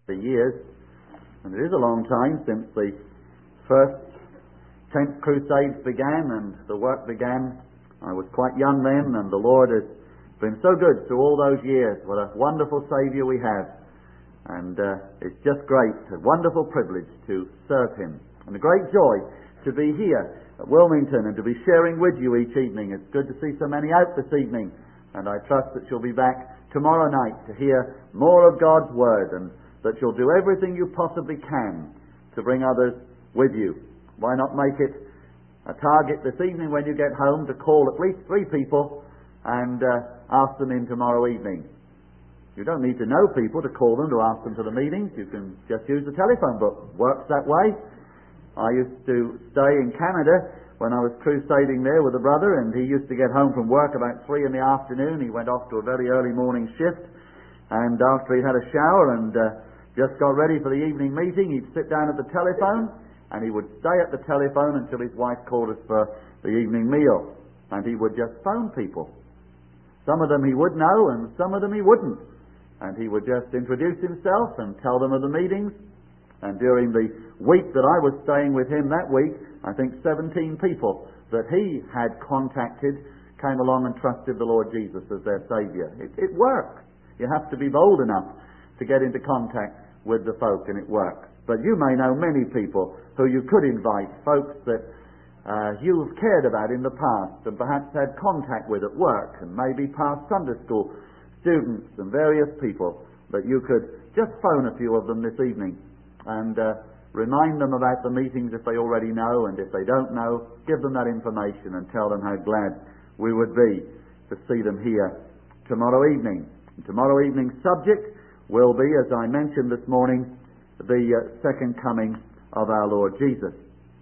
The years, and it is a long time since the first tent crusades began and the work began. I was quite young then, and the Lord has been so good through all those years. What a wonderful Saviour we have, and it's just great, a wonderful privilege to serve Him, and a great joy to be here at Wilmington and to be sharing with you each evening. It's good to see so many out this evening, and I trust that you'll be back tomorrow night to hear more of God's Word, and that you'll do everything you possibly can to bring others with you. Why not make it a target this evening when you get home to call at least 3 people and ask them in tomorrow evening. You don't need to know people to call them, to ask them to the meetings. You can just use the telephone book. Works that way. I used to stay in Canada when I was crusading there with a brother, and he used to get home from work about 3 in the afternoon. He went off to a very early morning shift, and after he'd had a shower and just got ready for the evening meeting, he'd sit down at the telephone, and he would stay at the telephone until his wife called us for the evening meal. And he would just phone people. Some of them he would know, and some of them he wouldn't. And he would just introduce himself and tell them of the meetings. And during the week that I was staying with him that week, I think 17 people that he had contacted came along and trusted the Lord Jesus as their Saviour. It works. You have to be bold enough to get into contact with the folk, and it works. But you may know many people who you could invite, folks that you've cared about in the past and perhaps had contact with at work, and maybe past Sunday school students and various people that you could just phone a few of them this evening and remind them about the meetings if they already know, and if they don't know, give them that information and tell them how glad we would be to see them here tomorrow evening. And tomorrow evening's subject will be, as I mentioned this morning, the second coming of our Lord Jesus.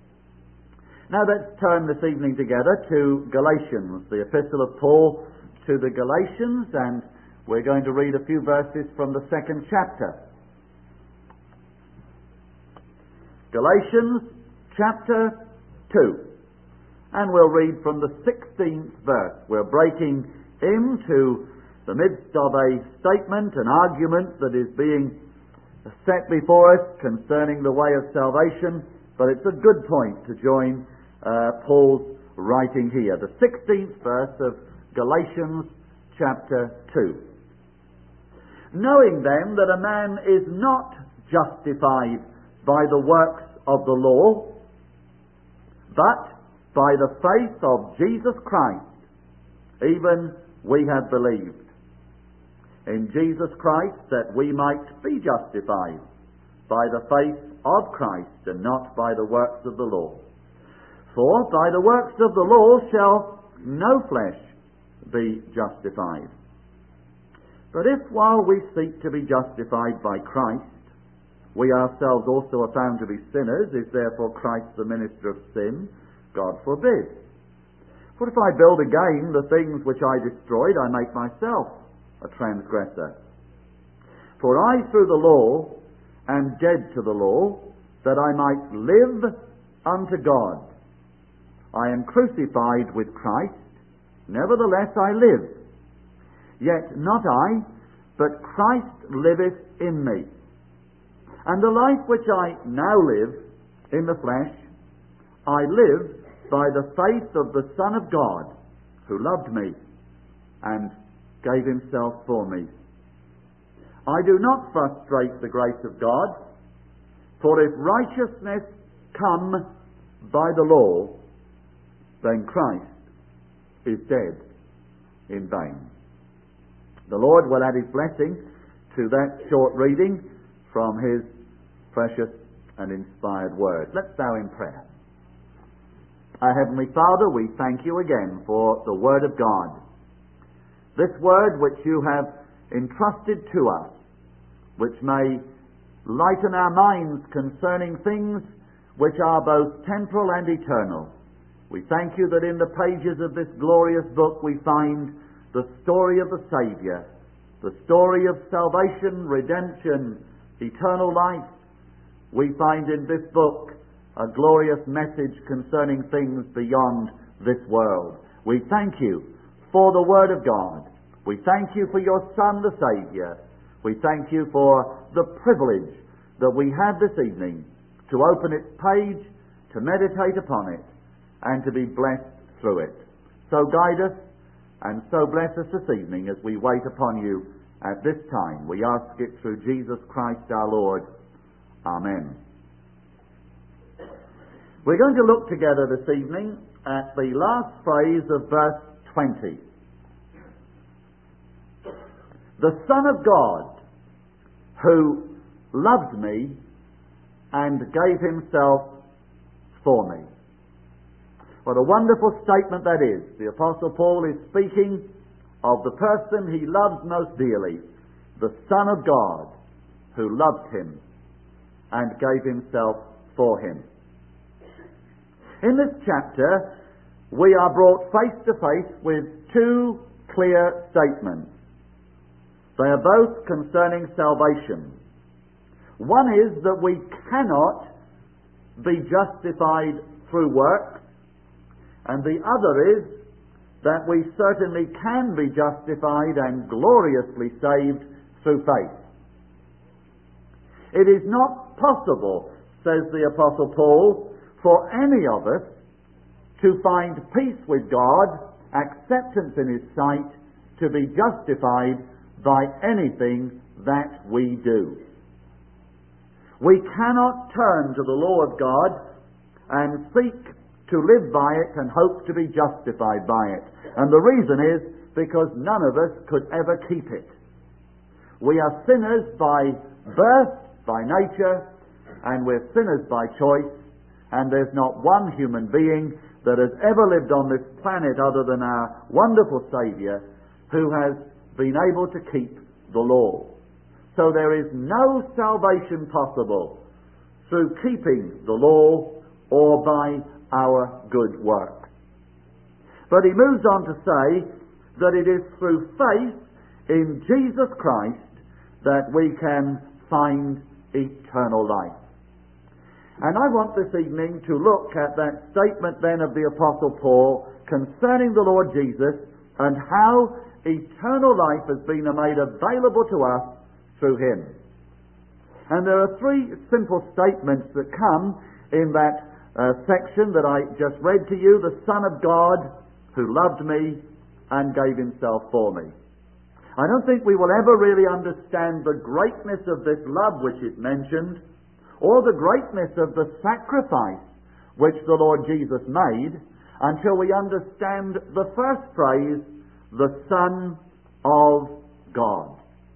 Now let's turn this evening together to Galatians, the epistle of Paul to the Galatians, and we're going to read a few verses from the 2nd chapter. Galatians chapter 2, and we'll read from the 16th verse. We're breaking into the midst of a statement, an argument that is being set before us concerning the way of salvation, but it's a good point to join Paul's writing here. The 16th verse of Galatians chapter 2. Knowing then that a man is not justified by the works of the law, but by the faith of Jesus Christ, even we have believed in Jesus Christ, that we might be justified by the faith of Christ, and not by the works of the law. For by the works of the law shall no flesh be justified. But if while we seek to be justified by Christ, we ourselves also are found to be sinners, is therefore Christ the minister of sin? God forbid. For if I build again the things which I destroyed, I make myself a transgressor. For I through the law am dead to the law, that I might live unto God. I am crucified with Christ, nevertheless I live. Yet not I, but Christ liveth in me. And the life which I now live in the flesh, I live by the faith of the Son of God, who loved me and gave himself for me. I do not frustrate the grace of God, for if righteousness come by the law, then Christ is dead in vain. The Lord will add his blessing to that short reading from his precious and inspired word. Let's bow in prayer. Our Heavenly Father, we thank you again for the Word of God. This Word which you have entrusted to us, which may lighten our minds concerning things which are both temporal and eternal. We thank you that in the pages of this glorious book we find the story of the Saviour, the story of salvation, redemption, eternal life. We find in this book a glorious message concerning things beyond this world. We thank you for the Word of God. We thank you for your Son, the Saviour. We thank you for the privilege that we have this evening to open its page, to meditate upon it, and to be blessed through it. So guide us and so bless us this evening as we wait upon you at this time. We ask it through Jesus Christ our Lord. Amen. We're going to look together this evening at the last phrase of verse 20. The Son of God, who loved me and gave himself for me. What a wonderful statement that is. The Apostle Paul is speaking of the person he loves most dearly, the Son of God, who loved him and gave himself for him. In this chapter, we are brought face to face with two clear statements. They are both concerning salvation. One is that we cannot be justified through works, and the other is that we certainly can be justified and gloriously saved through faith. It is not possible, says the Apostle Paul, for any of us to find peace with God, acceptance in his sight, to be justified by anything that we do. We cannot turn to the law of God and seek to live by it and hope to be justified by it. And the reason is because none of us could ever keep it. We are sinners by birth, by nature, and we're sinners by choice, and there's not one human being that has ever lived on this planet other than our wonderful Saviour who has been able to keep the law. So there is no salvation possible through keeping the law or by our good work. But he moves on to say that it is through faith in Jesus Christ that we can find eternal life. And I want this evening to look at that statement then of the Apostle Paul concerning the Lord Jesus and how eternal life has been made available to us through him. And there are three simple statements that come in that section that I just read to you. The Son of God who loved me and gave himself for me. I don't think we will ever really understand the greatness of this love which is mentioned, or the greatness of the sacrifice which the Lord Jesus made, until we understand the first phrase, the Son of God.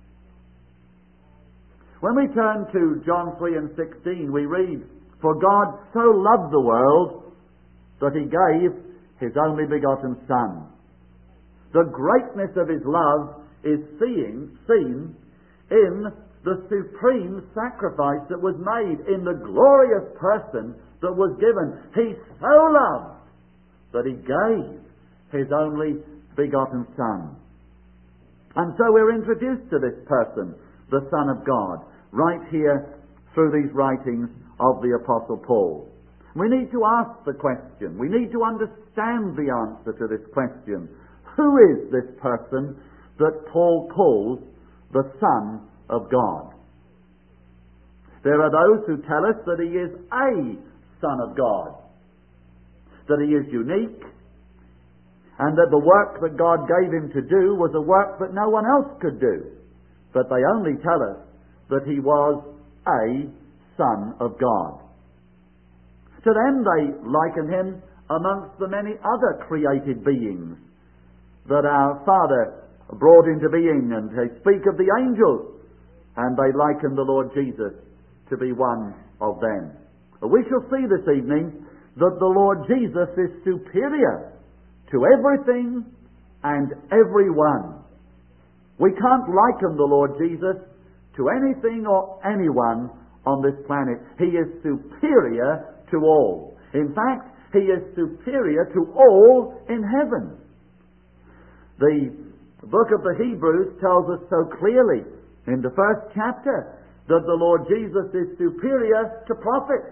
When we turn to John 3 and 16, we read, "For God so loved the world that he gave his only begotten Son." The greatness of his love is seen in the supreme sacrifice that was made, in the glorious person that was given. He so loved that he gave his only begotten Son. And so we're introduced to this person, the Son of God, right here through these writings of the Apostle Paul. We need to ask the question. We need to understand the answer to this question. Who is this person that Paul calls the Son of God? There are those who tell us that he is a Son of God, that he is unique, and that the work that God gave him to do was a work that no one else could do. But they only tell us that he was a Son of God. To them they liken him amongst the many other created beings that our Father brought into being, and they speak of the angels, and they liken the Lord Jesus to be one of them. We shall see this evening that the Lord Jesus is superior to everything and everyone. We can't liken the Lord Jesus to anything or anyone on this planet. He is superior to all. In fact, he is superior to all in heaven. The book of the Hebrews tells us so clearly in the first chapter that the Lord Jesus is superior to prophets.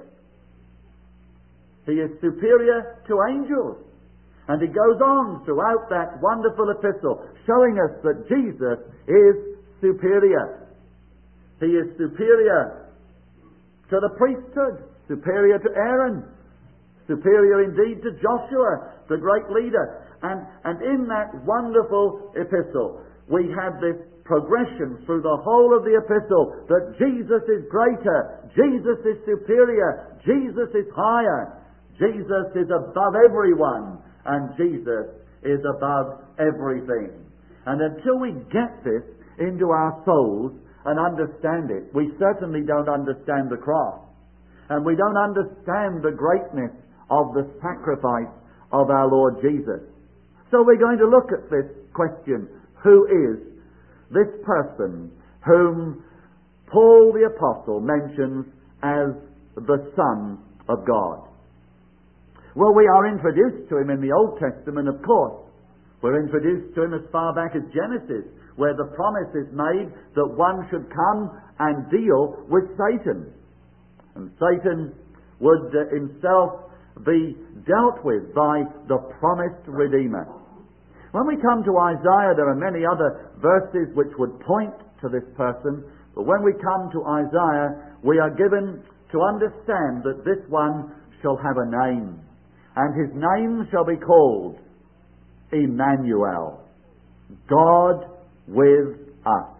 He is superior to angels. And he goes on throughout that wonderful epistle, showing us that Jesus is superior. He is superior to the priesthood, superior to Aaron, superior indeed to Joshua, the great leader. And in that wonderful epistle, we have this progression through the whole of the epistle that Jesus is greater, Jesus is superior, Jesus is higher, Jesus is above everyone, and Jesus is above everything. And until we get this into our souls and understand it, we certainly don't understand the cross. And we don't understand the greatness of the sacrifice of our Lord Jesus. So we're going to look at this question: who is this person whom Paul the Apostle mentions as the Son of God? Well, we are introduced to him in the Old Testament, of course. We're introduced to him as far back as Genesis, where the promise is made that one should come and deal with Satan. And Satan would himself be dealt with by the promised Redeemer. When we come to Isaiah, there are many other verses which would point to this person, but when we come to Isaiah, we are given to understand that this one shall have a name, and his name shall be called Emmanuel, God with us.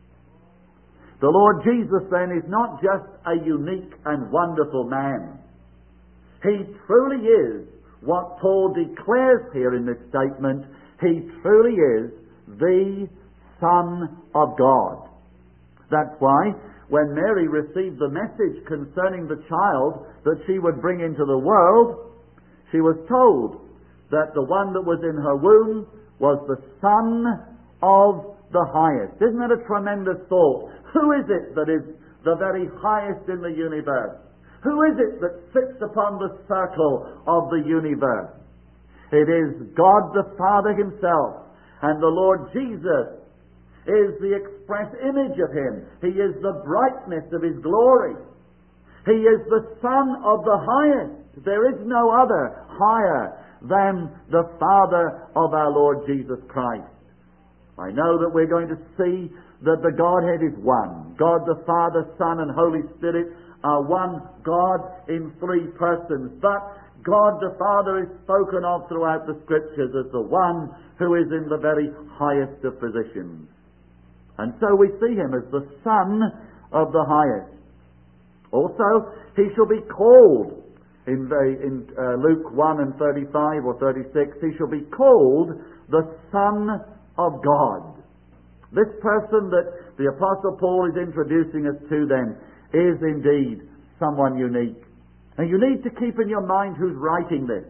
The Lord Jesus then is not just a unique and wonderful man. He truly is what Paul declares here in this statement. He truly is the Son of God. That's why when Mary received the message concerning the child that she would bring into the world, she was told that the one that was in her womb was the Son of the Highest. Isn't that a tremendous thought? Who is it that is the very highest in the universe? Who is it that sits upon the circle of the universe? It is God the Father himself. And the Lord Jesus is the express image of him. He is the brightness of his glory. He is the Son of the Highest. There is no other higher than the Father of our Lord Jesus Christ. I know that we're going to see that the Godhead is one. God the Father, Son, and Holy Spirit are one God in three persons. But God the Father is spoken of throughout the Scriptures as the one who is in the very highest of positions. And so we see him as the Son of the Highest. Also, he shall be called, in Luke 1 and 35 or 36, he shall be called the Son of God. This person that the Apostle Paul is introducing us to then is indeed someone unique. And you need to keep in your mind who's writing this.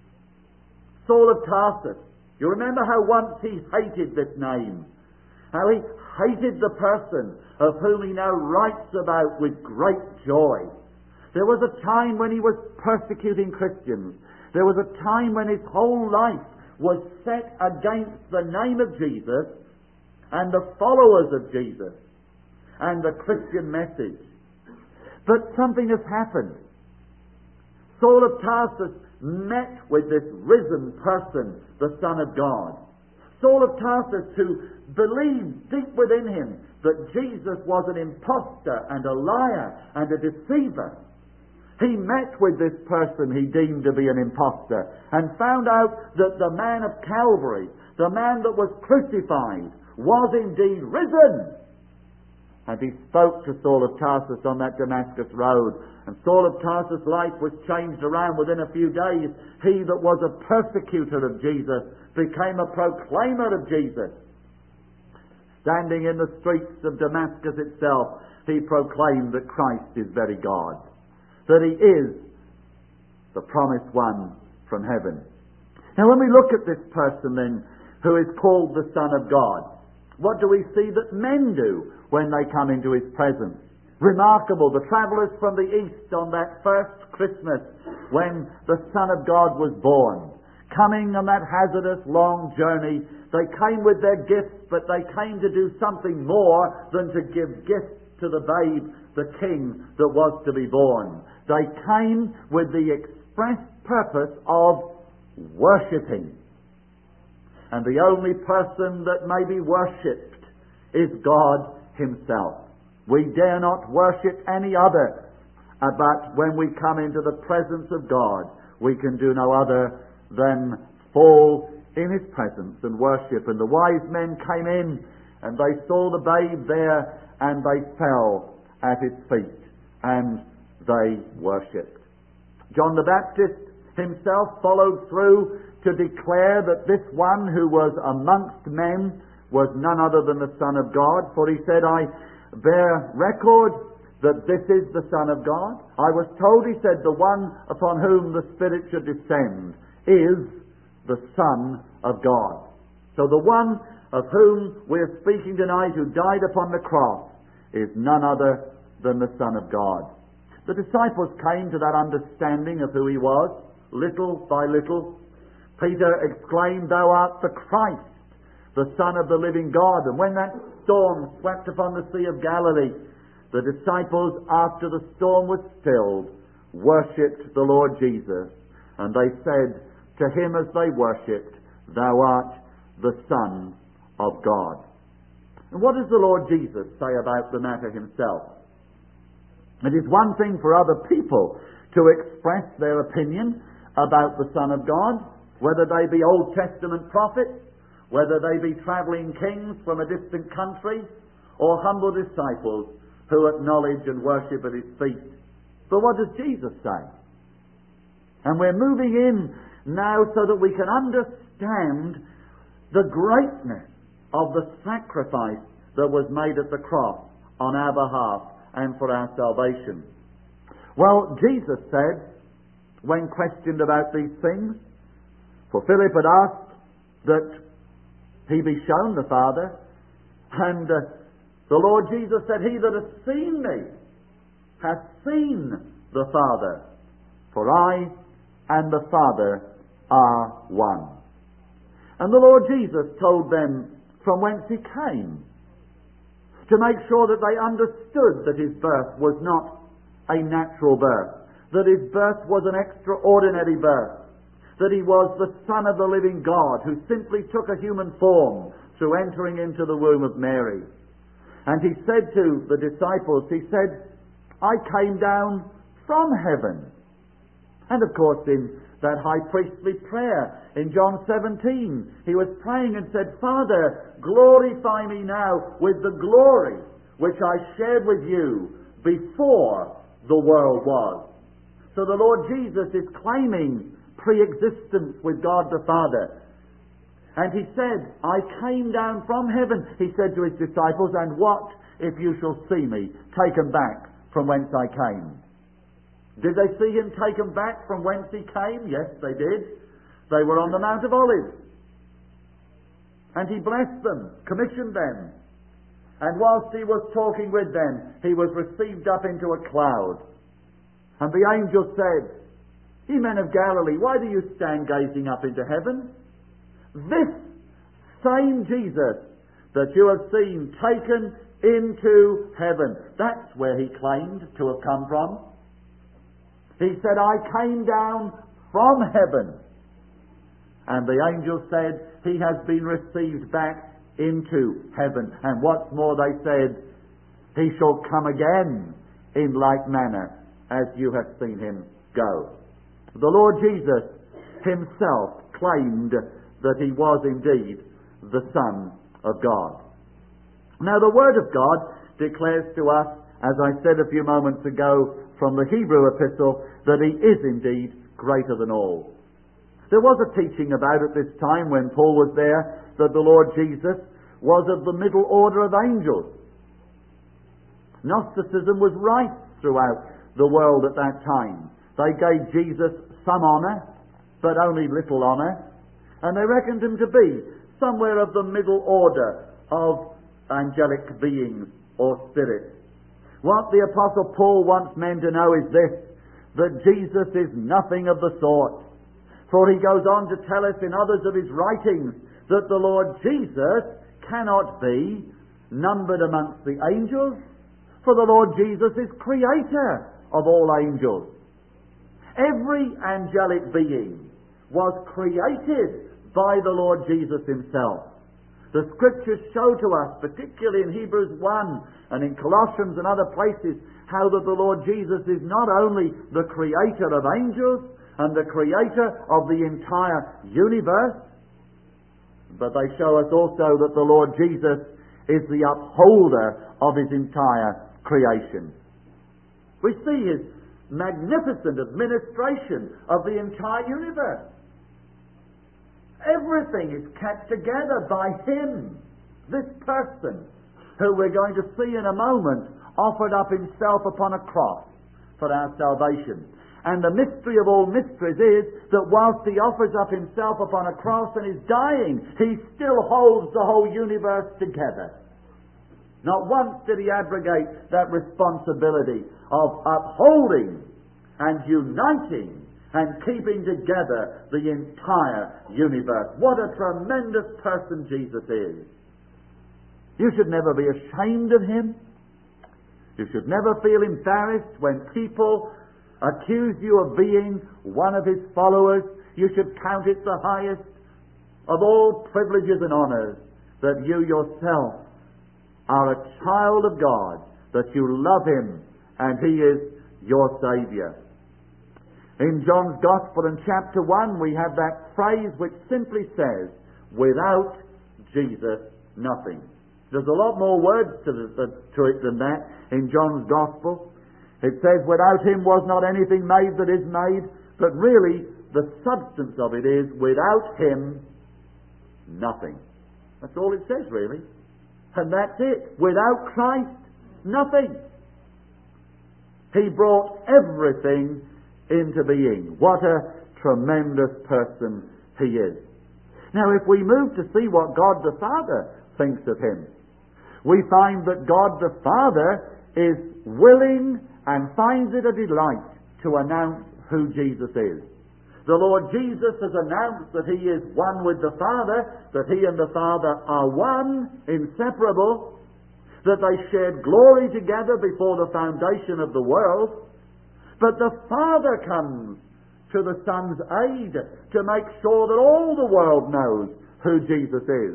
Saul of Tarsus. You remember how once he hated this name. How he hated the person of whom he now writes about with great joy. There was a time when he was persecuting Christians. There was a time when his whole life was set against the name of Jesus and the followers of Jesus and the Christian message. But something has happened. Saul of Tarsus met with this risen person, the Son of God. Saul of Tarsus, who believed deep within him that Jesus was an impostor and a liar and a deceiver. He met with this person he deemed to be an impostor and found out that the man of Calvary, the man that was crucified, was indeed risen. And he spoke to Saul of Tarsus on that Damascus road. And Saul of Tarsus' life was changed around within a few days. He that was a persecutor of Jesus became a proclaimer of Jesus. Standing in the streets of Damascus itself, he proclaimed that Christ is very God. That he is the promised one from heaven. Now when we look at this person then, who is called the Son of God, what do we see that men do when they come into his presence? Remarkable, the travellers from the east on that first Christmas when the Son of God was born, coming on that hazardous long journey, they came with their gifts, but they came to do something more than to give gifts to the babe, the King that was to be born. They came with the express purpose of worshipping. And the only person that may be worshipped is God himself. We dare not worship any other. But when we come into the presence of God, we can do no other than fall in His presence and worship. And the wise men came in and they saw the babe there and they fell at His feet and they worshipped. John the Baptist himself followed through to declare that this one who was amongst men was none other than the Son of God. For he said, I bear record that this is the Son of God. I was told, he said, the one upon whom the Spirit should descend is the Son of God. So the one of whom we are speaking tonight, who died upon the cross, is none other than the Son of God. The disciples came to that understanding of who He was, little by little. Peter exclaimed, Thou art the Christ, the Son of the living God. And when that storm swept upon the Sea of Galilee, the disciples, after the storm was stilled, worshipped the Lord Jesus. And they said to Him as they worshipped, Thou art the Son of God. And what does the Lord Jesus say about the matter Himself? It is one thing for other people to express their opinion about the Son of God, whether they be Old Testament prophets, whether they be travelling kings from a distant country, or humble disciples who acknowledge and worship at His feet. But what does Jesus say? And we're moving in now so that we can understand the greatness of the sacrifice that was made at the cross on our behalf and for our salvation. Well, Jesus said, when questioned about these things, for Philip had asked that he be shown the Father, and the Lord Jesus said, He that hath seen me hath seen the Father, for I and the Father are one. And the Lord Jesus told them from whence He came, to make sure that they understood that His birth was not a natural birth, that His birth was an extraordinary birth, that He was the Son of the living God, who simply took a human form through entering into the womb of Mary. And He said to the disciples, He said, I came down from heaven. And of course in that high priestly prayer in John 17, He was praying and said, Father, glorify me now with the glory which I shared with you before the world was. So the Lord Jesus is claiming pre-existence with God the Father. And He said, I came down from heaven. He said to His disciples, and what if you shall see me taken back from whence I came? Did they see Him taken back from whence He came? Yes, they did. They were on the Mount of Olives. And He blessed them, commissioned them. And whilst He was talking with them, He was received up into a cloud. And the angel said, Ye men of Galilee, why do you stand gazing up into heaven? This same Jesus that you have seen taken into heaven, that's where He claimed to have come from. He said, I came down from heaven. And the angel said, He has been received back into heaven. And what's more, they said, He shall come again in like manner as you have seen Him go. The Lord Jesus Himself claimed that He was indeed the Son of God. Now the Word of God declares to us, as I said a few moments ago from the Hebrew epistle, that He is indeed greater than all. There was a teaching about at this time when Paul was there that the Lord Jesus was of the middle order of angels. Gnosticism was rife throughout the world at that time. They gave Jesus some honour, but only little honour, and they reckoned Him to be somewhere of the middle order of angelic beings or spirits. What the Apostle Paul wants men to know is this, that Jesus is nothing of the sort. For he goes on to tell us in others of his writings that the Lord Jesus cannot be numbered amongst the angels, for the Lord Jesus is creator of all angels. Every angelic being was created by the Lord Jesus Himself. The Scriptures show to us, particularly in Hebrews 1 and in Colossians and other places, how that the Lord Jesus is not only the creator of angels and the creator of the entire universe, but they show us also that the Lord Jesus is the upholder of his entire creation. We see his magnificent administration of the entire universe. Everything is kept together by him, this person, who we're going to see in a moment, offered up himself upon a cross for our salvation. And the mystery of all mysteries is that whilst he offers up himself upon a cross and is dying, he still holds the whole universe together. Not once did he abrogate that responsibility of upholding and uniting and keeping together the entire universe. What a tremendous person Jesus is. You should never be ashamed of him. You should never feel embarrassed when people accuse you of being one of his followers. You should count it the highest of all privileges and honours that you yourself are a child of God, that you love him and he is your Saviour. In John's Gospel in chapter 1 we have that phrase which simply says, without Jesus nothing. There's a lot more words to it than that in John's Gospel. It says, without him was not anything made that is made, but really the substance of it is, without him nothing. That's all it says really. And that's it. Without Christ, nothing. He brought everything into being. What a tremendous person he is. Now if we move to see what God the Father thinks of him, we find that God the Father is willing and finds it a delight to announce who Jesus is. The Lord Jesus has announced that he is one with the Father, that he and the Father are one, inseparable, that they shared glory together before the foundation of the world. But the Father comes to the Son's aid to make sure that all the world knows who Jesus is.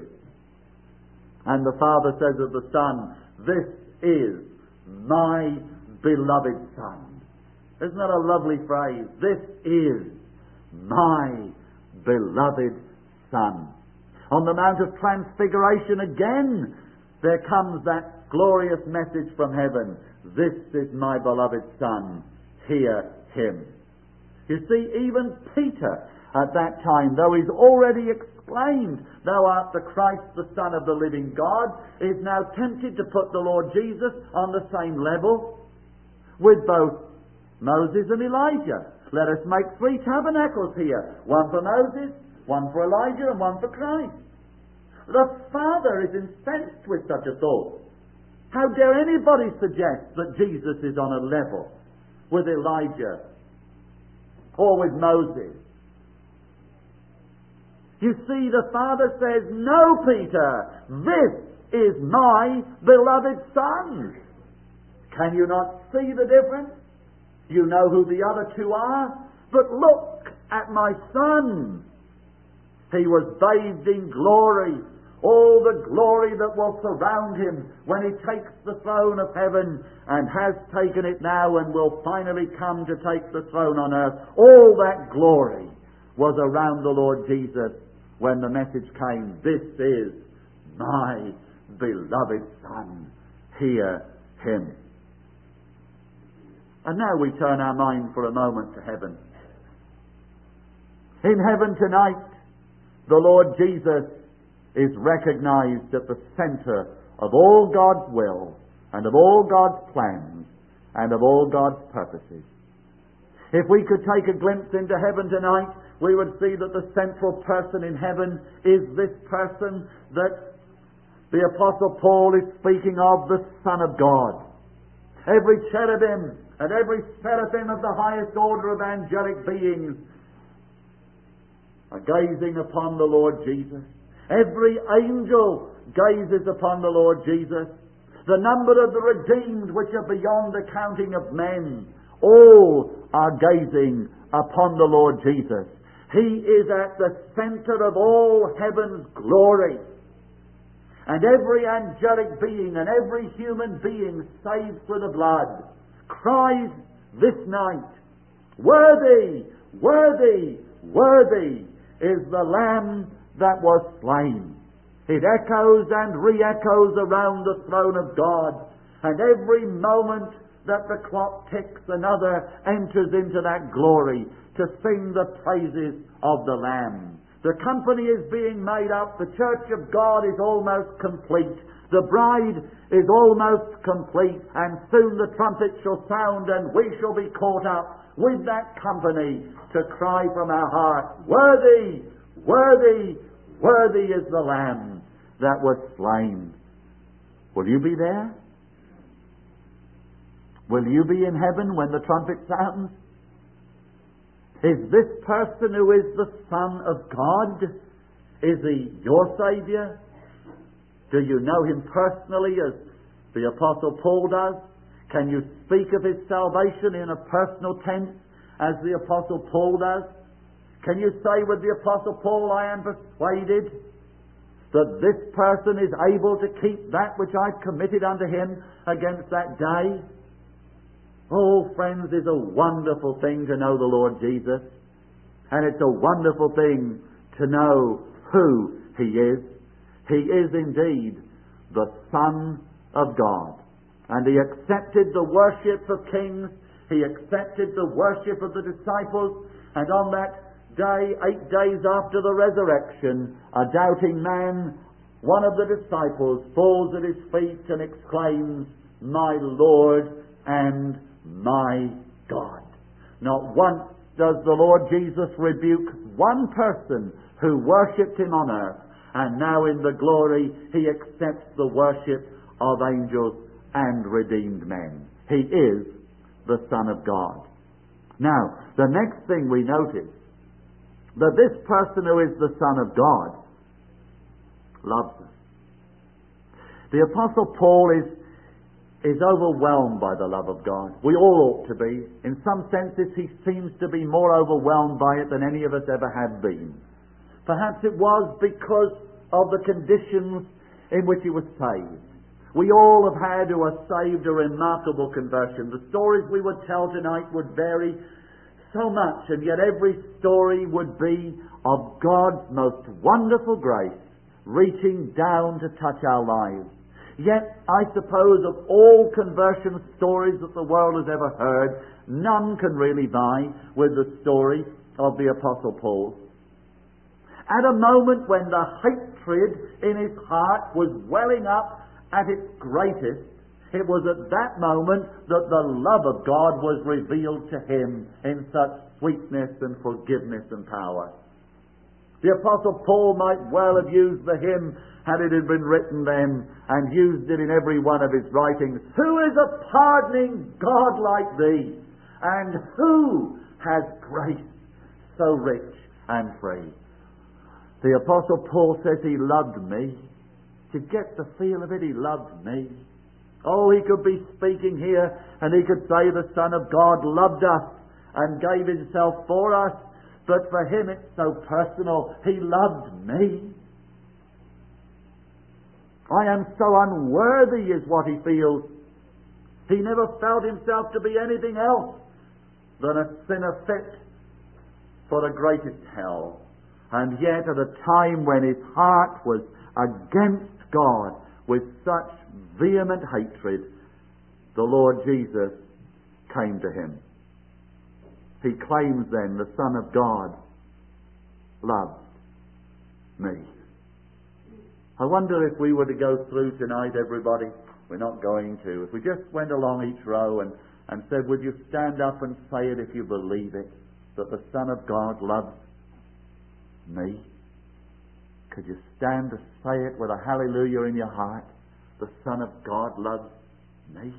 And the Father says of the Son, this is my beloved Son. Isn't that a lovely phrase? This is my beloved Son. On the Mount of Transfiguration again, there comes that glorious message from heaven. This is my beloved Son. Hear him. You see, even Peter at that time, though he's already exclaimed, thou art the Christ, the Son of the living God, is now tempted to put the Lord Jesus on the same level with both Moses and Elijah. Let us make 3 tabernacles here. One for Moses, one for Elijah, and one for Christ. The Father is incensed with such a thought. How dare anybody suggest that Jesus is on a level with Elijah or with Moses? You see, the Father says, no, Peter, this is my beloved Son. Can you not see the difference? You know who the other two are, but look at my Son. He was bathed in glory, all the glory that will surround him when he takes the throne of heaven and has taken it now and will finally come to take the throne on earth. All that glory was around the Lord Jesus when the message came, this is my beloved Son. Hear him. And now we turn our mind for a moment to heaven. In heaven tonight, the Lord Jesus is recognized at the center of all God's will and of all God's plans and of all God's purposes. If we could take a glimpse into heaven tonight, we would see that the central person in heaven is this person that the Apostle Paul is speaking of, the Son of God. Every cherubim and every seraphim of the highest order of angelic beings are gazing upon the Lord Jesus. Every angel gazes upon the Lord Jesus. The number of the redeemed, which are beyond the counting of men, all are gazing upon the Lord Jesus. He is at the center of all heaven's glory. And every angelic being and every human being saved through the blood cries this night, "Worthy, worthy, worthy is the Lamb that was slain." It echoes and re-echoes around the throne of God, and every moment that the clock ticks, another enters into that glory to sing the praises of the Lamb. The company is being made up. The church of God is almost complete. The bride is almost complete, and soon the trumpet shall sound, and we shall be caught up with that company to cry from our hearts, "Worthy, worthy, worthy is the Lamb that was slain." Will you be there? Will you be in heaven when the trumpet sounds? Is this person who is the Son of God, is he your Saviour? Do you know him personally as the Apostle Paul does? Can you speak of his salvation in a personal tense as the Apostle Paul does? Can you say with the Apostle Paul, "I am persuaded that this person is able to keep that which I've committed unto him against that day"? Oh, friends, it's a wonderful thing to know the Lord Jesus. And it's a wonderful thing to know who he is. He is indeed the Son of God. And he accepted the worship of kings. He accepted the worship of the disciples. And on that day, 8 days after the resurrection, a doubting man, one of the disciples, falls at his feet and exclaims, "My Lord and my God." Not once does the Lord Jesus rebuke one person who worshipped him on earth, and now in the glory he accepts the worship of angels and redeemed men. He is the Son of God. Now, the next thing we notice, that this person who is the Son of God loves us. The Apostle Paul is overwhelmed by the love of God. We all ought to be. In some senses, he seems to be more overwhelmed by it than any of us ever have been. Perhaps it was because of the conditions in which he was saved. We all have had, who are saved, a remarkable conversion. The stories we would tell tonight would vary so much, and yet every story would be of God's most wonderful grace reaching down to touch our lives. Yet, I suppose, of all conversion stories that the world has ever heard, none can really vie with the story of the Apostle Paul. At a moment when the hatred in his heart was welling up at its greatest, it was at that moment that the love of God was revealed to him in such sweetness and forgiveness and power. The Apostle Paul might well have used the hymn, had it had been written then, and used it in every one of his writings. "Who is a pardoning God like thee? And who has grace so rich and free?" The Apostle Paul says he loved me. To get the feel of it, he loved me. Oh, he could be speaking here, and he could say the Son of God loved us and gave himself for us. But for him it's so personal. He loved me. I am so unworthy is what he feels. He never felt himself to be anything else than a sinner fit for the greatest hell. And yet at a time when his heart was against God with such vehement hatred, the Lord Jesus came to him. He claims then, the Son of God loves me. I wonder if we were to go through tonight, everybody, we're not going to, if we just went along each row and said, would you stand up and say it if you believe it, that the Son of God loves me? Could you stand to say it with a hallelujah in your heart? The Son of God loves me.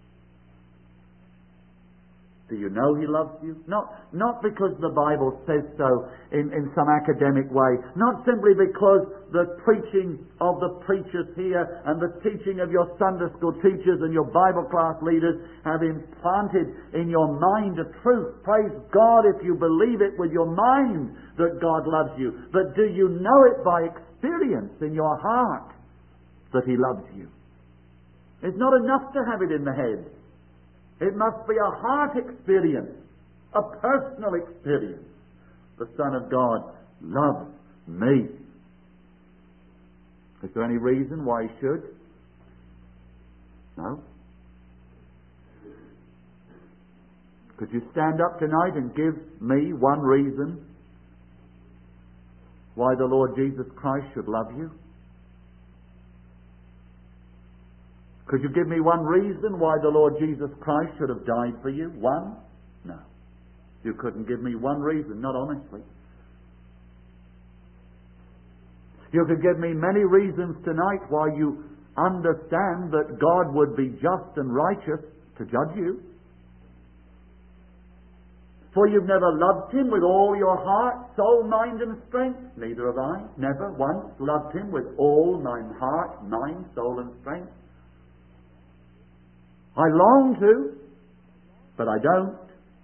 Do you know He loves you? Not because the Bible says so in some academic way. Not simply because the preaching of the preachers here and the teaching of your Sunday school teachers and your Bible class leaders have implanted in your mind a truth. Praise God if you believe it with your mind that God loves you. But do you know it by experience in your heart? that He loves you. It's not enough to have it in the head. It must be a heart experience, a personal experience. The Son of God loves me. Is there any reason why He should? No. Could you stand up tonight and give me one reason why the Lord Jesus Christ should love you? Could you give me one reason why the Lord Jesus Christ should have died for you? One? No. You couldn't give me one reason, not honestly. You could give me many reasons tonight why you understand that God would be just and righteous to judge you. For you've never loved Him with all your heart, soul, mind and strength. Neither have I. Never once loved Him with all mine heart, mind, soul and strength. I long to, but I don't.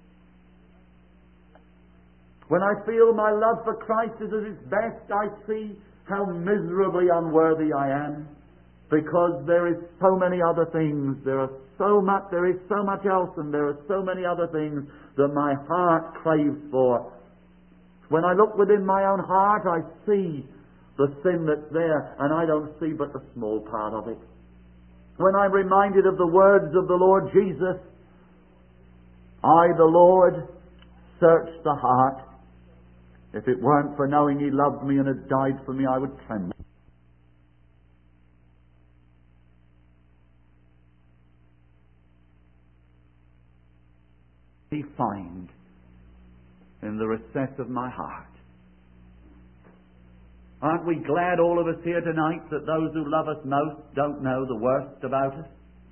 When I feel my love for Christ is at its best, I see how miserably unworthy I am, because there is so many other things. There is so much else, and there are so many other things that my heart craves for. When I look within my own heart, I see the sin that's there, and I don't see but a small part of it. When I'm reminded of the words of the Lord Jesus, I, the Lord, search the heart. If it weren't for knowing He loved me and had died for me, I would tremble. He find in the recess of my heart. Aren't we glad, all of us here tonight, that those who love us most don't know the worst about us?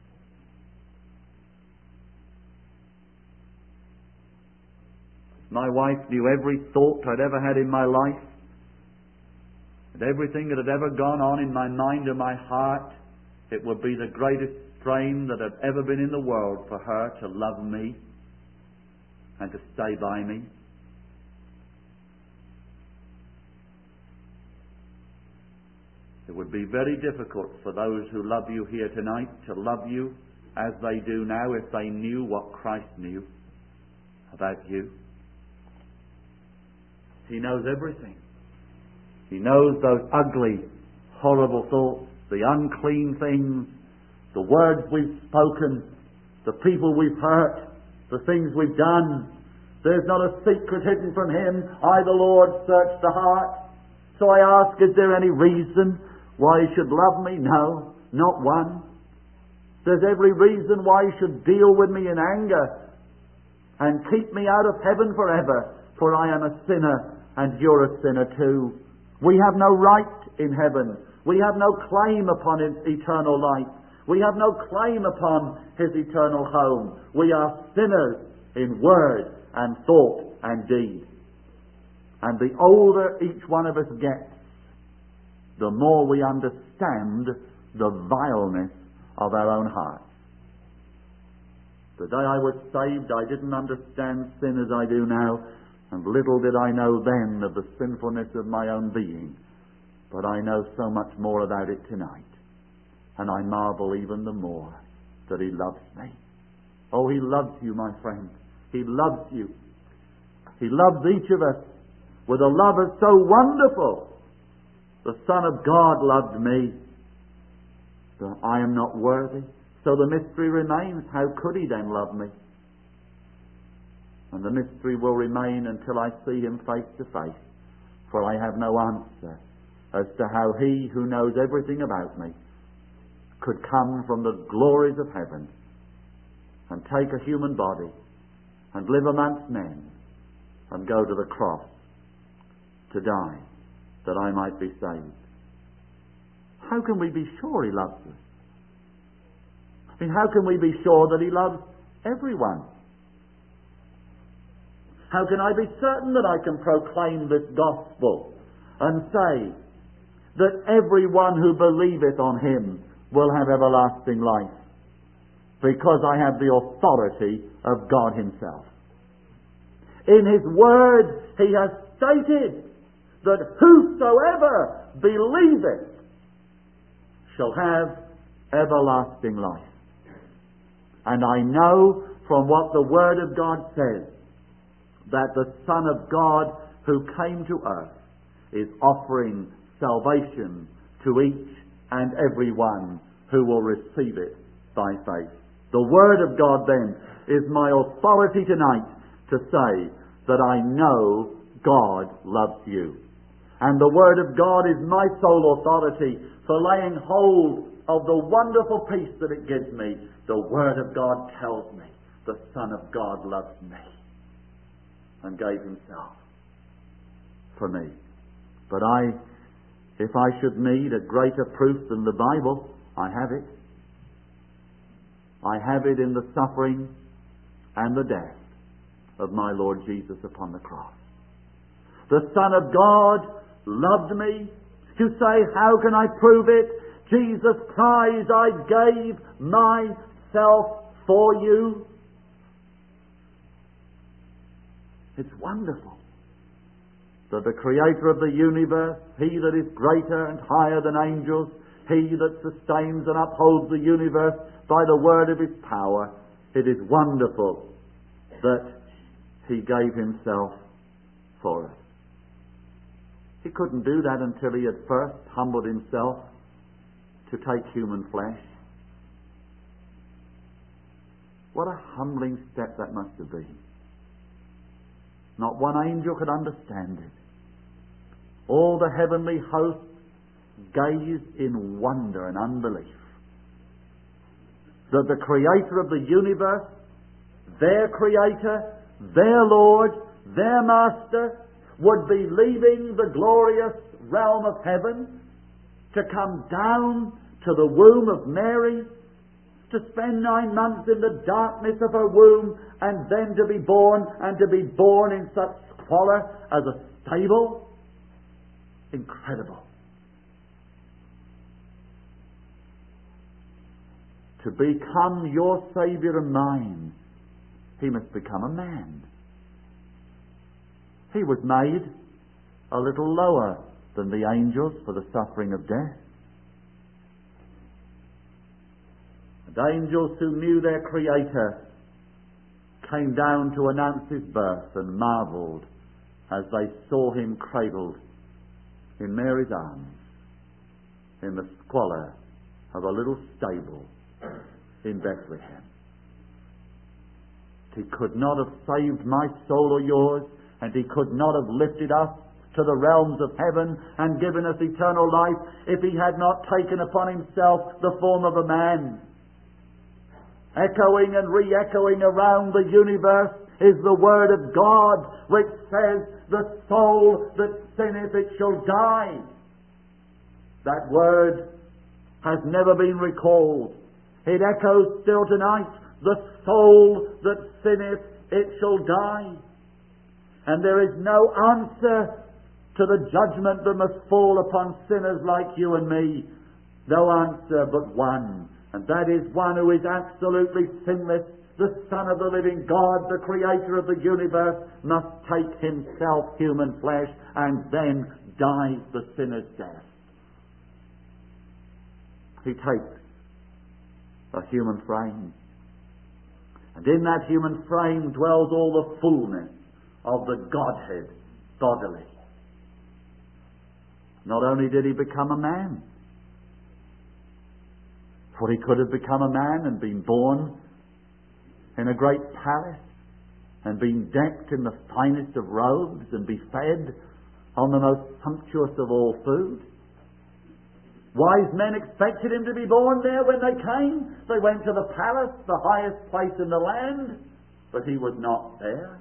My wife knew every thought I'd ever had in my life, and everything that had ever gone on in my mind and my heart. It would be the greatest strain that had ever been in the world for her to love me and to stay by me. It would be very difficult for those who love you here tonight to love you as they do now if they knew what Christ knew about you. He knows everything. He knows those ugly, horrible thoughts, the unclean things, the words we've spoken, the people we've hurt, the things we've done. There's not a secret hidden from Him. I, the Lord, search the heart. So I ask, is there any reason why He should love me? No, not one. There's every reason why He should deal with me in anger and keep me out of heaven forever, for I am a sinner and you're a sinner too. We have no right in heaven. We have no claim upon His eternal life. We have no claim upon His eternal home. We are sinners in word and thought and deed. And the older each one of us gets, the more we understand the vileness of our own hearts. The day I was saved, I didn't understand sin as I do now, and little did I know then of the sinfulness of my own being. But I know so much more about it tonight, and I marvel even the more that He loves me. Oh, He loves you, my friend. He loves you. He loves each of us with a love that's so wonderful. The Son of God loved me, but I am not worthy. So the mystery remains, how could He then love me? And the mystery will remain until I see Him face to face, for I have no answer as to how He who knows everything about me could come from the glories of heaven and take a human body and live amongst men and go to the cross to die that I might be saved. How can we be sure He loves us? I mean, how can we be sure that He loves everyone? How can I be certain that I can proclaim this gospel and say that everyone who believeth on Him will have everlasting life? Because I have the authority of God Himself. In His Word He has stated that whosoever believeth shall have everlasting life. And I know from what the Word of God says that the Son of God who came to earth is offering salvation to each and every one who will receive it by faith. The Word of God then is my authority tonight to say that I know God loves you. And the Word of God is my sole authority for laying hold of the wonderful peace that it gives me. The Word of God tells me the Son of God loves me and gave Himself for me. But if I should need a greater proof than the Bible, I have it. I have it in the suffering and the death of my Lord Jesus upon the cross. The Son of God loved me. You say, how can I prove it? Jesus cries, I gave myself for you. It's wonderful that the Creator of the universe, He that is greater and higher than angels, He that sustains and upholds the universe by the word of His power, it is wonderful that He gave Himself for us. He couldn't do that until He had first humbled Himself to take human flesh. What a humbling step that must have been. Not one angel could understand it. All the heavenly hosts gazed in wonder and unbelief that the Creator of the universe, their Creator, their Lord, their Master, would be leaving the glorious realm of heaven to come down to the womb of Mary, to spend 9 months in the darkness of her womb, and then to be born, and to be born in such squalor as a stable. Incredible. To become your Saviour and mine, He must become a man. He was made a little lower than the angels for the suffering of death. And angels who knew their Creator came down to announce His birth and marvelled as they saw Him cradled in Mary's arms in the squalor of a little stable in Bethlehem. He could not have saved my soul or yours, and He could not have lifted us to the realms of heaven and given us eternal life if He had not taken upon Himself the form of a man. Echoing and re-echoing around the universe is the Word of God, which says, the soul that sinneth, it shall die. That word has never been recalled. It echoes still tonight, the soul that sinneth, it shall die. And there is no answer to the judgment that must fall upon sinners like you and me. No answer but one. And that is one who is absolutely sinless. The Son of the living God, the Creator of the universe, must take Himself human flesh and then die the sinner's death. He takes a human frame. And in that human frame dwells all the fullness of the Godhead bodily. Not only did He become a man, for He could have become a man and been born in a great palace and been decked in the finest of robes and be fed on the most sumptuous of all food. Wise men expected Him to be born there when they came. They went to the palace, the highest place in the land, but He was not there.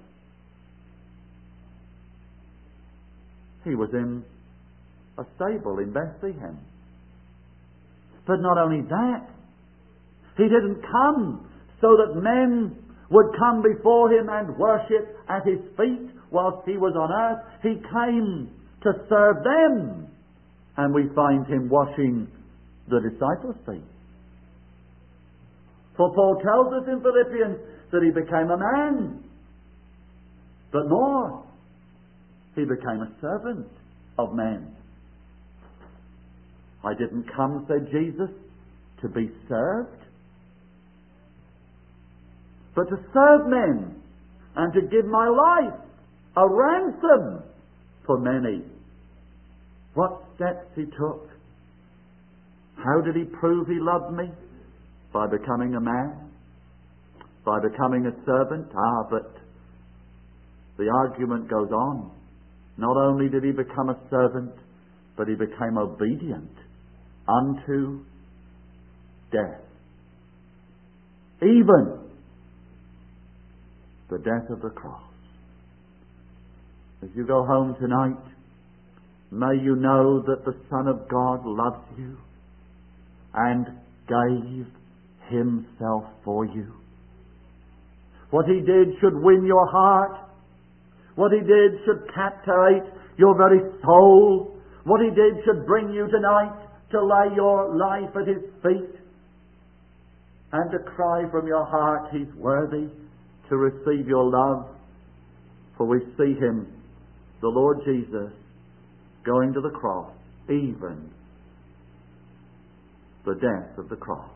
He was in a stable in Bethlehem. But not only that, He didn't come so that men would come before Him and worship at His feet whilst He was on earth. He came to serve them. And we find Him washing the disciples' feet. For Paul tells us in Philippians that He became a man. But more, He became a servant of men. I didn't come, said Jesus, to be served, but to serve men and to give my life a ransom for many. What steps he took. How did he prove he loved me? By becoming a man, by becoming a servant. But the argument goes on. Not only did he become a servant, but he became obedient unto death. Even the death of the cross. As you go home tonight, may you know that the Son of God loves you and gave himself for you. What he did should win your heart. What he did should captivate your very soul. What he did should bring you tonight to lay your life at his feet and to cry from your heart, he's worthy to receive your love. For we see him, the Lord Jesus, going to the cross, even the death of the cross.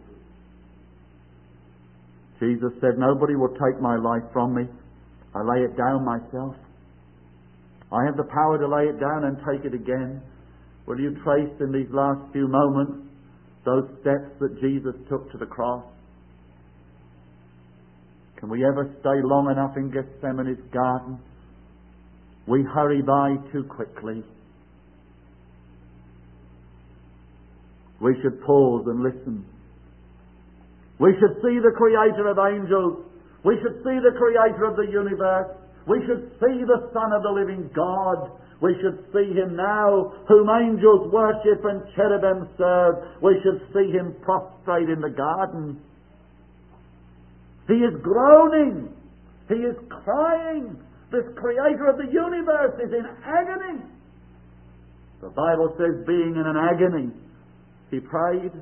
Jesus said, nobody will take my life from me. I lay it down myself. I have the power to lay it down and take it again. Will you trace in these last few moments those steps that Jesus took to the cross? Can we ever stay long enough in Gethsemane's garden? We hurry by too quickly. We should pause and listen. We should see the Creator of angels. We should see the Creator of the universe. We should see the Son of the living God. We should see him now, whom angels worship and cherubim serve. We should see him prostrate in the garden. He is groaning. He is crying. This Creator of the universe is in agony. The Bible says, being in an agony, he prayed.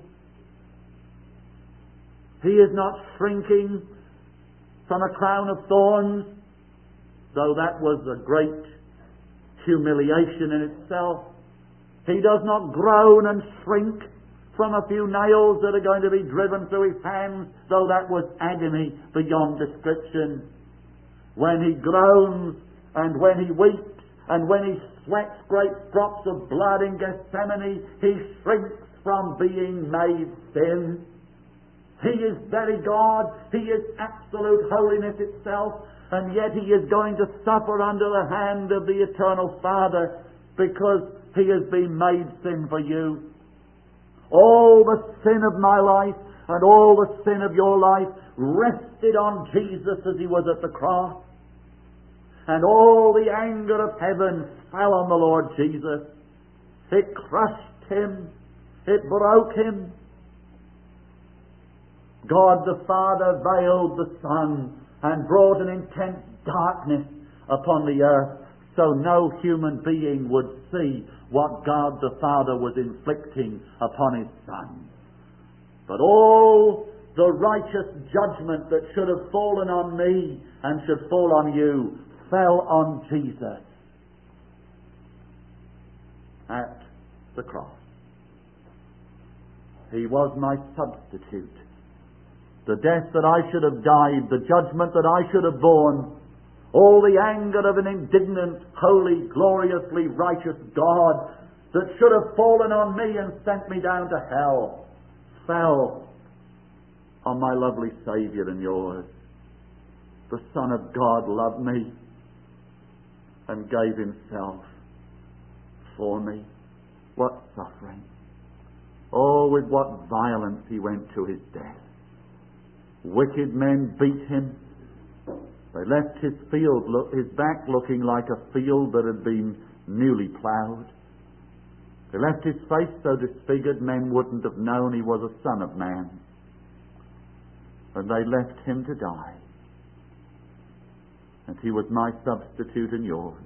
He is not shrinking from a crown of thorns, though that was a great humiliation in itself. He does not groan and shrink from a few nails that are going to be driven through his hands, though that was agony beyond description. When he groans and when he weeps and when he sweats great drops of blood in Gethsemane, he shrinks from being made sin. He is very God. He is absolute holiness itself. And yet he is going to suffer under the hand of the eternal Father because he has been made sin for you. All the sin of my life and all the sin of your life rested on Jesus as he was at the cross. And all the anger of heaven fell on the Lord Jesus. It crushed him. It broke him. God the Father veiled the Son and brought an intense darkness upon the earth so no human being would see what God the Father was inflicting upon his Son. But all the righteous judgment that should have fallen on me and should fall on you fell on Jesus at the cross. He was my substitute. The death that I should have died, the judgment that I should have borne, all the anger of an indignant, holy, gloriously righteous God that should have fallen on me and sent me down to hell, fell on my lovely Saviour and yours. The Son of God loved me and gave himself for me. What suffering! Oh, with what violence he went to his death. Wicked men beat him. They left his back looking like a field that had been newly ploughed. They left his face so disfigured men wouldn't have known he was a son of man. And they left him to die. And he was my substitute and yours.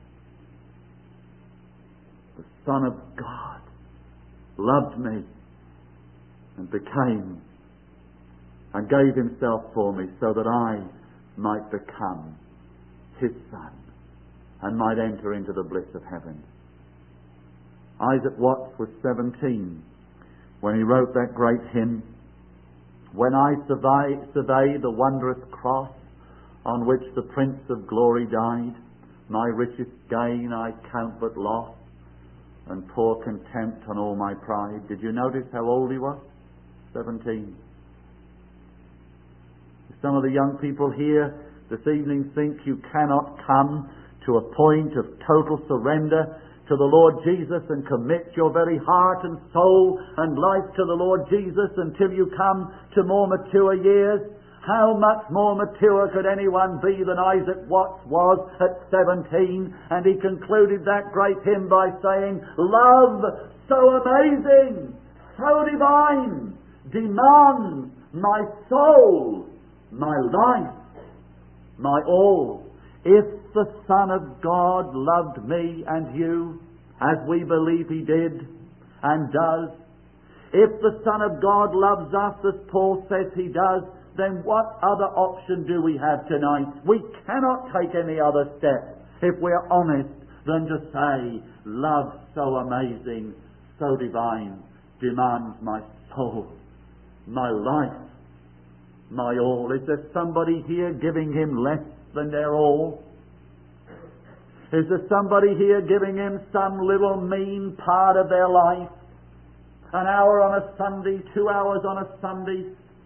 The Son of God loved me and became and gave himself for me so that I might become his son and might enter into the bliss of heaven. Isaac Watts was 17 when he wrote that great hymn, "When I survey the wondrous cross on which the Prince of Glory died, my richest gain I count but loss, and pour contempt on all my pride." Did you notice how old he was? 17. Some of the young people here this evening think you cannot come to a point of total surrender to the Lord Jesus and commit your very heart and soul and life to the Lord Jesus until you come to more mature years. How much more mature could anyone be than Isaac Watts was at 17? And he concluded that great hymn by saying, "Love so amazing, so divine, demands my soul, my life, my all. If the Son of God loved me and you, as we believe He did and does, if the Son of God loves us as Paul says He does, then what other option do we have tonight? We cannot take any other step, if we're honest, than to say, love so amazing, so divine, demands my soul, my life, my all. Is there somebody here giving Him less than their all? Is there somebody here giving Him some little mean part of their life? An hour on a Sunday, 2 hours on a Sunday,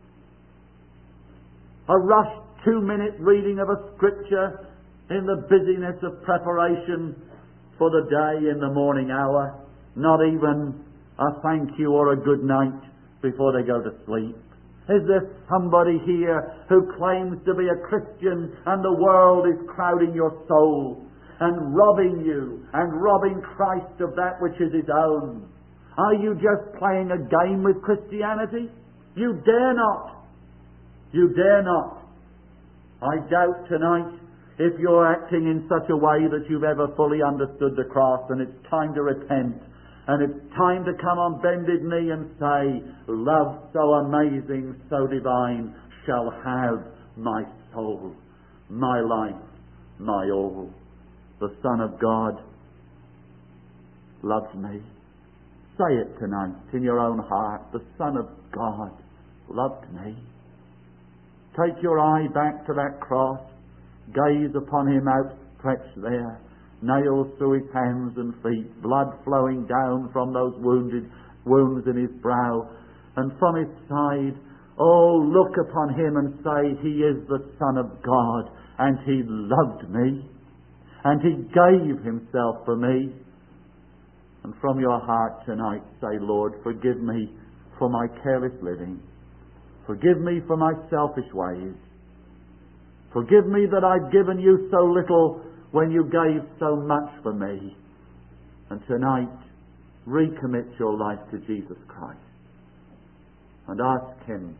a rushed 2-minute reading of a scripture in the busyness of preparation for the day in the morning hour, not even a thank you or a good night before they go to sleep. Is there somebody here who claims to be a Christian and the world is crowding your soul and robbing you and robbing Christ of that which is His own? Are you just playing a game with Christianity? You dare not. You dare not. I doubt tonight if you're acting in such a way that you've ever fully understood the cross, and it's time to repent. And it's time to come on bended knee and say, love so amazing, so divine, shall have my soul, my life, my all. The Son of God loves me. Say it tonight in your own heart. The Son of God loved me. Take your eye back to that cross. Gaze upon Him outstretched there. Nails through His hands and feet, blood flowing down from those wounds in His brow and from His side. Oh, look upon Him and say, He is the Son of God, and He loved me, and He gave Himself for me. And from your heart tonight say, Lord, forgive me for my careless living. Forgive me for my selfish ways. Forgive me that I've given you so little when you gave so much for me. And tonight, recommit your life to Jesus Christ. And ask Him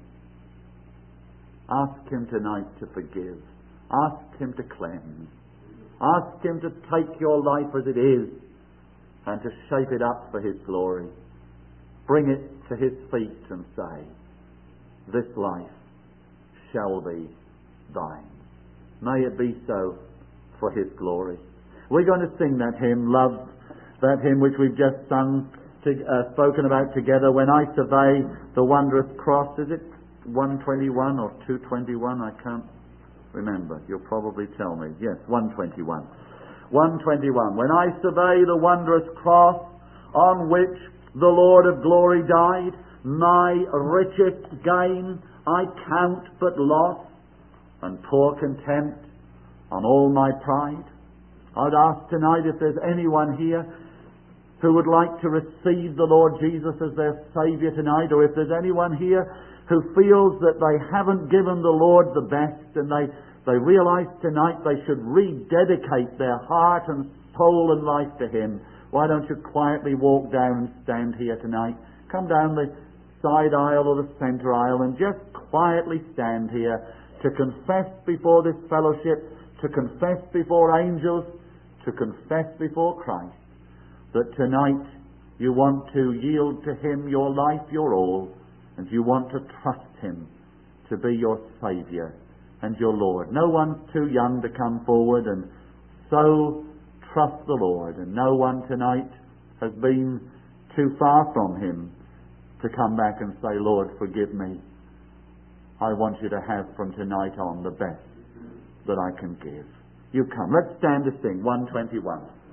tonight to forgive. Ask Him to cleanse. Ask Him to take your life as it is and to shape it up for His glory. Bring it to His feet and say, this life shall be thine. May it be so for His glory. We're going to sing that hymn, Love, that hymn which we've just sung, spoken about together. When I survey the wondrous cross, is it 121 or 221? I can't remember. You'll probably tell me. Yes, 121. 121. When I survey the wondrous cross on which the Lord of glory died, my richest gain I count but loss, and pour contempt on all my pride. I'd ask tonight if there's anyone here who would like to receive the Lord Jesus as their Saviour tonight, or if there's anyone here who feels that they haven't given the Lord the best, and they realise tonight they should rededicate their heart and soul and life to Him. Why don't you quietly walk down and stand here tonight? Come down the side aisle or the centre aisle and just quietly stand here to confess before this fellowship, to confess before angels, to confess before Christ that tonight you want to yield to Him your life, your all, and you want to trust Him to be your Saviour and your Lord. No one's too young to come forward and so trust the Lord, and no one tonight has been too far from him to come back and say, Lord, forgive me. I want you to have from tonight on the best that I can give. You come. Let's stand to sing 121.